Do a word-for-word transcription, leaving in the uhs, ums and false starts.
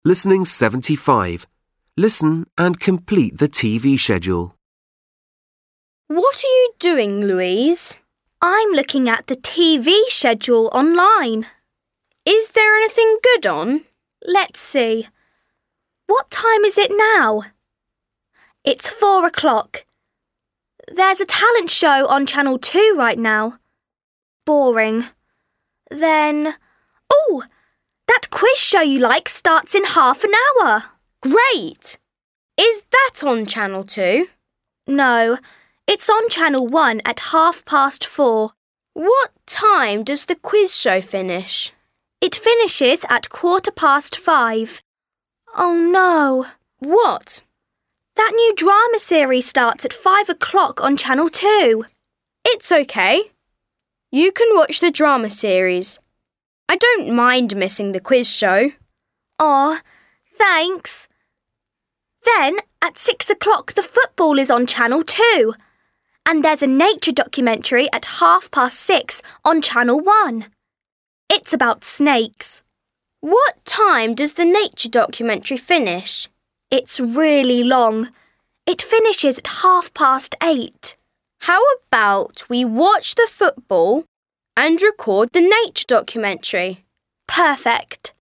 Listening seventy-five. Listen and complete the T V schedule. What are you doing, Louise? I'm looking at the T V schedule online. Is there anything good on? Let's see. What time is it now? It's four o'clock. There's a talent show on Channel two right now. Boring. Then... Oh! That quiz show you like starts in half an hour. Great! Is that on Channel two? No, it's on Channel one at half past four. What time does the quiz show finish? It finishes at quarter past five. Oh no. What? That new drama series starts at five o'clock on Channel two. It's okay. You can watch the drama series. I don't mind missing the quiz show. Aw, thanks. Then, at six o'clock, the football is on Channel two. And there's a nature documentary at half past six on Channel one. It's about snakes. What time does the nature documentary finish? It's really long. It finishes at half past eight. How about we watch the football and record the nature documentary? Perfect.